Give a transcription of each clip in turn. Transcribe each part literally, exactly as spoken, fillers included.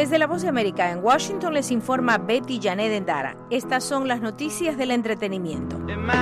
Desde La Voz de América en Washington les informa Betty Janet Endara. Estas son las noticias del entretenimiento.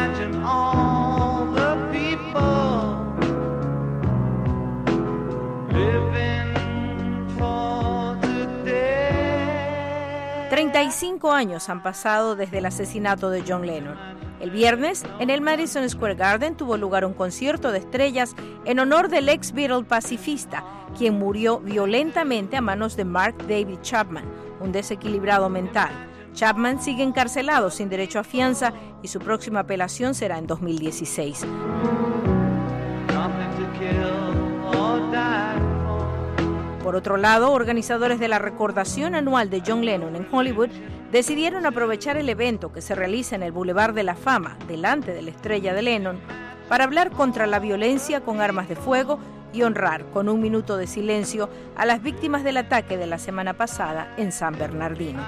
treinta y cinco años han pasado desde el asesinato de John Lennon. El viernes, en el Madison Square Garden, tuvo lugar un concierto de estrellas en honor del ex Beatle pacifista, quien murió violentamente a manos de Mark David Chapman, un desequilibrado mental. Chapman sigue encarcelado sin derecho a fianza y su próxima apelación será en dos mil dieciséis. Por otro lado, organizadores de la recordación anual de John Lennon en Hollywood decidieron aprovechar el evento que se realiza en el Boulevard de la Fama, delante de la estrella de Lennon, para hablar contra la violencia con armas de fuego y honrar con un minuto de silencio a las víctimas del ataque de la semana pasada en San Bernardino.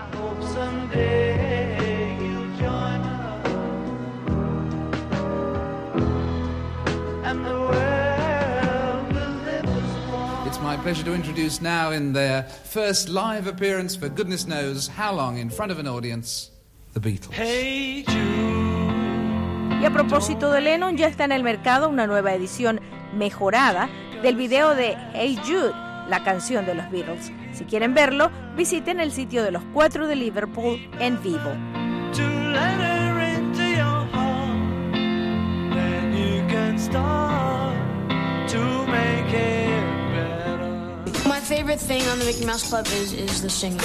It's my pleasure to introduce now in their first live appearance for goodness knows how long in front of an audience, the Beatles. Hey Jude. Y a propósito de Lennon, ya está en el mercado una nueva edición mejorada del video de Hey Jude, la canción de los Beatles. Si quieren verlo, visiten el sitio de los Cuatro de Liverpool en vivo. To let her into your heart, then you can start to make it better. My favorite thing on the Mickey Mouse Club is, is the singing.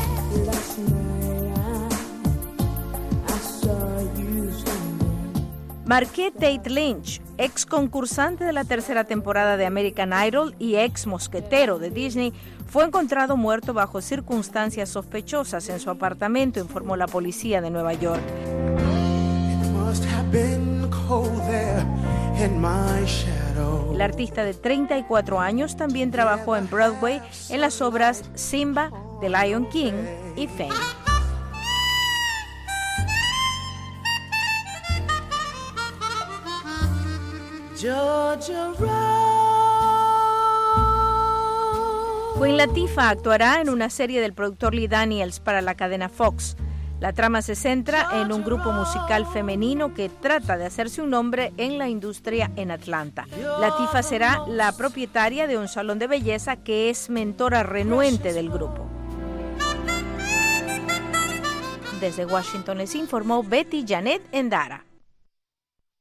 Marquette Tate Lynch, ex concursante de la tercera temporada de American Idol y ex mosquetero de Disney, fue encontrado muerto bajo circunstancias sospechosas en su apartamento, informó la policía de Nueva York. El artista de treinta y cuatro años también trabajó en Broadway en las obras Simba, The Lion King y Fame. Queen Latifah actuará en una serie del productor Lee Daniels para la cadena Fox. La trama se centra en un grupo musical femenino que trata de hacerse un nombre en la industria en Atlanta. Latifah será la propietaria de un salón de belleza que es mentora renuente del grupo. Desde Washington les informó Betty Janet Endara.